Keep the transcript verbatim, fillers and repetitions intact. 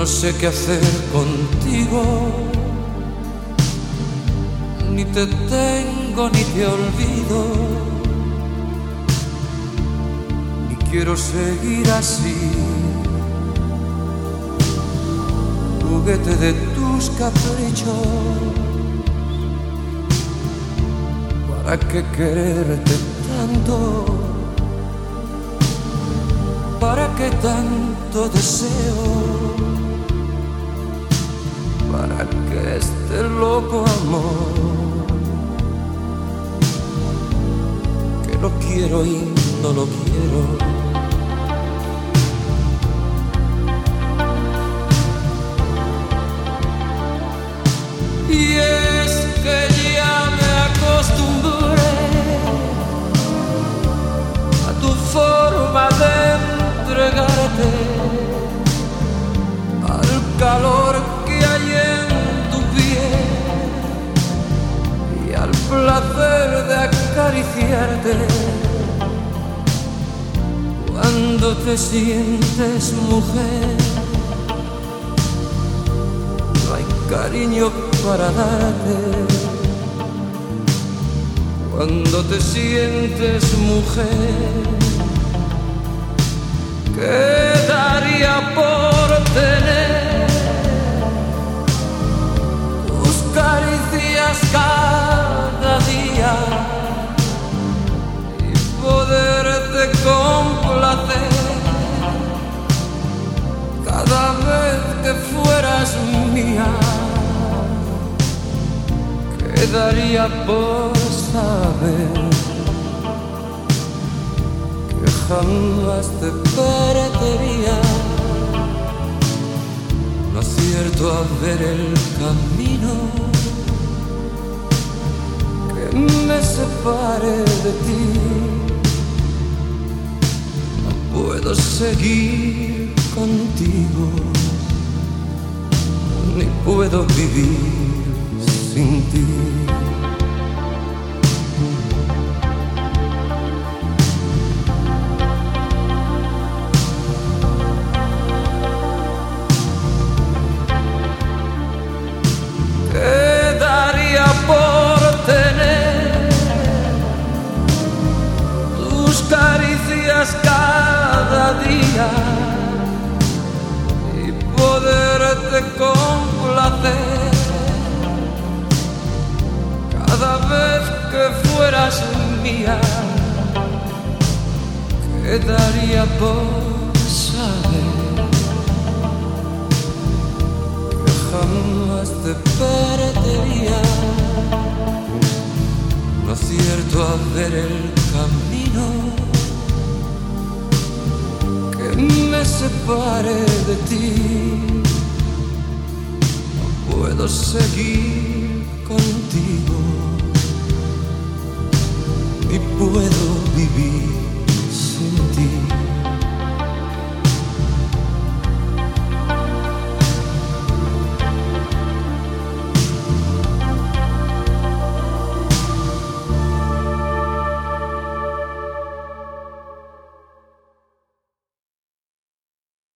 no sé qué hacer contigo, ni te tengo ni te olvido, ni quiero seguir así, juguete de tus caprichos. ¿Para qué quererte tanto? ¿Para qué tanto deseo? ¿Para qué este loco amor? Que lo quiero y no lo quiero. Y es que ya me acostumbré a tu forma de entregarte, al calor que hay en tu piel y al placer de acariciarte. Cuando te sientes mujer, no hay cariño para darte. Cuando te sientes mujer, ¿qué daría por tener tus caricias cada día y poderte complacer cada vez que fueras mía? ¿Qué daría por saber que jamás te perdería? No acierto a ver el camino que me separe de ti. No puedo seguir contigo, ni puedo vivir sin ti. Por tener tus caricias cada día y poderte complacer cada vez que fueras mía. ¿Qué daría por saber que jamás te perdería? No acierto a ver el camino que me separe de ti. No puedo seguir contigo, ni puedo vivir